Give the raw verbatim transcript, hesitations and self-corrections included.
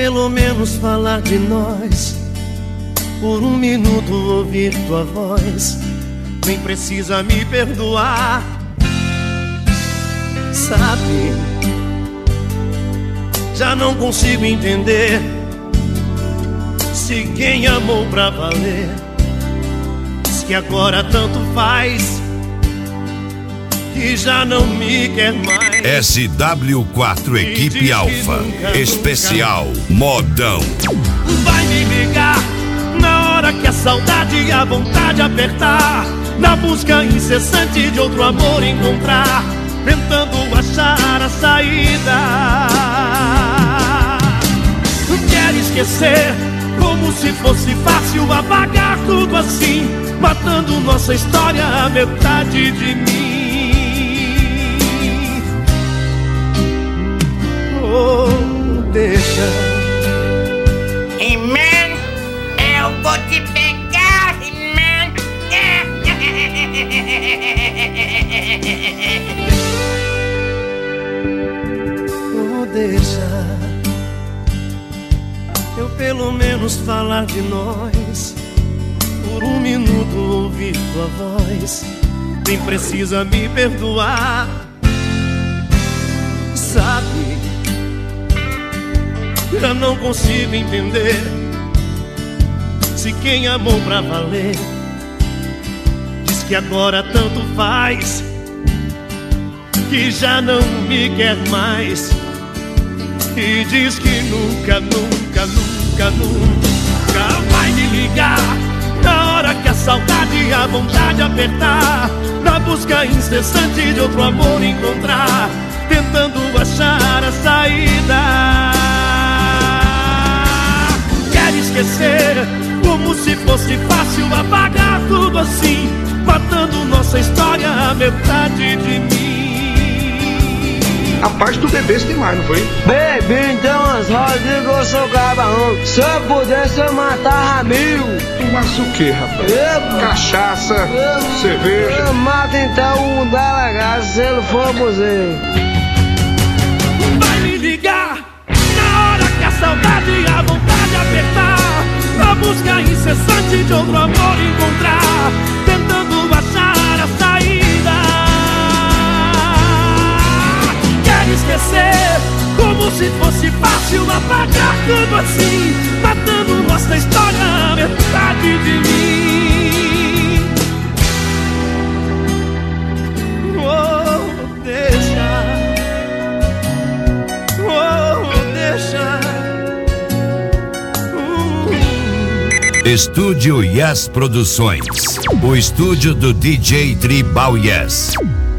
pelo menos falar de nós, por um minuto ouvir tua voz. Nem precisa me perdoar, sabe? Já não consigo entender se quem amou pra valer diz que agora tanto faz, que já não me quer mais. S W quatro Equipe Alfa nunca, Especial nunca. Modão. Vai me ligar na hora que a saudade e a vontade apertar, na busca incessante de outro amor encontrar, tentando achar a saída. Quer esquecer como se fosse fácil apagar tudo assim, matando nossa história a metade de mim. Oh, deixa. He-Man, eu vou te pegar, He-Man. Oh, deixa eu pelo menos falar de nós, por um minuto ouvir tua voz. Nem precisa me perdoar, sabe? Já não consigo entender se quem amou pra valer diz que agora tanto faz, que já não me quer mais, e diz que nunca, nunca, nunca, nunca vai me ligar na hora que a saudade e a vontade apertar, na busca incessante de outro amor encontrar, tentando achar a saída. Quer esquecer como se fosse fácil apagar tudo assim, matando nossa história a metade de mim. A parte do bebê tem mais, não foi? Bebê, então as rodas que eu sou cabarão. Se eu pudesse eu matava mil. Tu massa o quê, rapaz? Eu, Cachaça, eu, cerveja. Eu mato então o delegado se ele for abuseiro. Vai me ligar na hora que a saudade e a vontade apertar, na busca incessante de outro amor encontrar, tentando achar a saída. Esquecer como se fosse fácil apagar tudo assim, matando nossa história a metade de mim. Oh, deixa. Oh, deixa. uh. Estúdio Yes Produções, o estúdio do D J Tribal Yes.